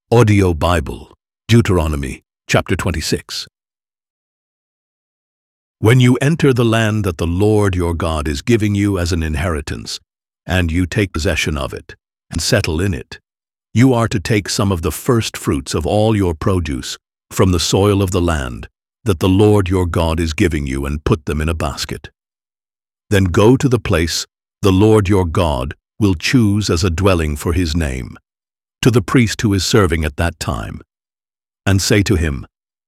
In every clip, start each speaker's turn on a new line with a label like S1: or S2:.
S1: Audio Bible, Deuteronomy, chapter 26. When you enter the land that the Lord your God is giving you as an inheritance, and you take possession of it, and settle in it, you are to take some of the first fruits of all your produce from the soil of the land that the Lord your God is giving you and put them in a basket. Then go to the place the Lord your God will choose as a dwelling for his name, to the priest who is serving at that time, and say to him,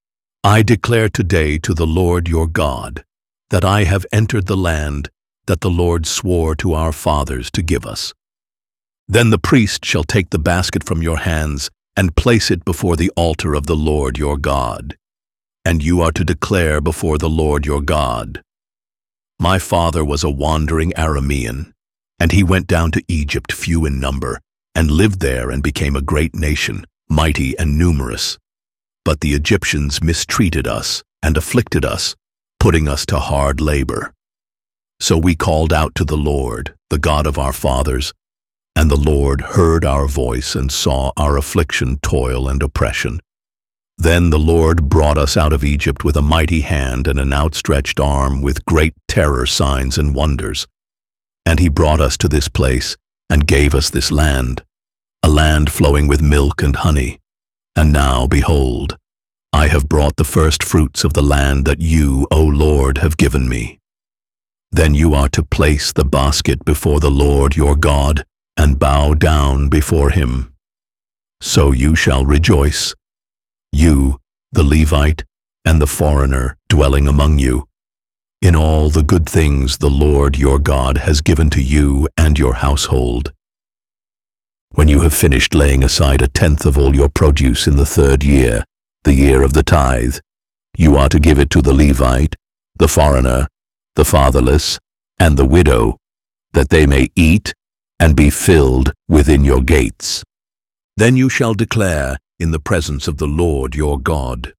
S1: I declare today to the Lord your God that I have entered the land that the Lord swore to our fathers to give us. Then the priest shall take the basket from your hands and place it before the altar of the Lord your God, and you are to declare before the Lord your God, My father was a wandering Aramean, and he went down to Egypt few in number, and lived there and became a great nation, mighty and numerous. But the Egyptians mistreated us and afflicted us, putting us to hard labor. So we called out to the Lord, the God of our fathers, and the Lord heard our voice and saw our affliction, toil, and oppression. Then the Lord brought us out of Egypt with a mighty hand and an outstretched arm, with great terror, signs, and wonders. And he brought us to this place and gave us this land, a land flowing with milk and honey. And now, behold, I have brought the first fruits of the land that you, O Lord, have given me. Then you are to place the basket before the Lord your God and bow down before him. So you shall rejoice, you, the Levite, and the foreigner dwelling among you, in all the good things the Lord your God has given to you and your household. When you have finished laying aside 1/10 of all your produce in the 3rd year, the year of the tithe, you are to give it to the Levite, the foreigner, the fatherless, and the widow, that they may eat and be filled within your gates. Then you shall declare in the presence of the Lord your God,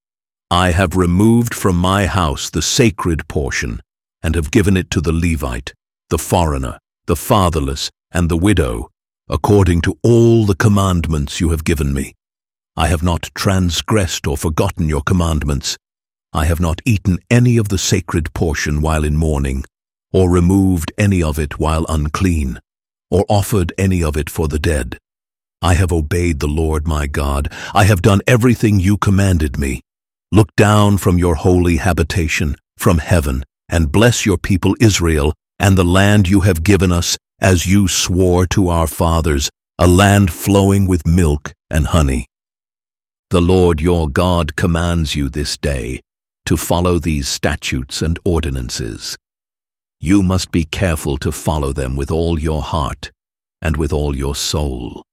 S1: I have removed from my house the sacred portion, and have given it to the Levite, the foreigner, the fatherless, and the widow, according to all the commandments you have given me. I have not transgressed or forgotten your commandments. I have not eaten any of the sacred portion while in mourning, or removed any of it while unclean, or offered any of it for the dead. I have obeyed the Lord my God. I have done everything you commanded me. Look down from your holy habitation, from heaven, and bless your people Israel and the land you have given us, as you swore to our fathers, a land flowing with milk and honey. The Lord your God commands you this day to follow these statutes and ordinances. You must be careful to follow them with all your heart and with all your soul.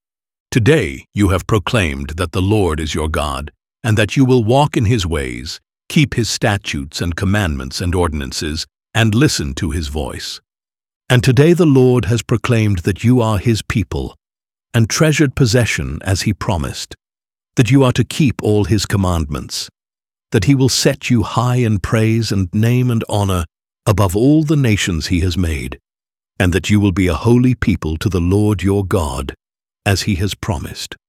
S1: Today you have proclaimed that the Lord is your God, and that you will walk in his ways, keep his statutes and commandments and ordinances, and listen to his voice. And today the Lord has proclaimed that you are his people, and treasured possession as he promised, that you are to keep all his commandments, that he will set you high in praise and name and honor above all the nations he has made, and that you will be a holy people to the Lord your God, as he has promised.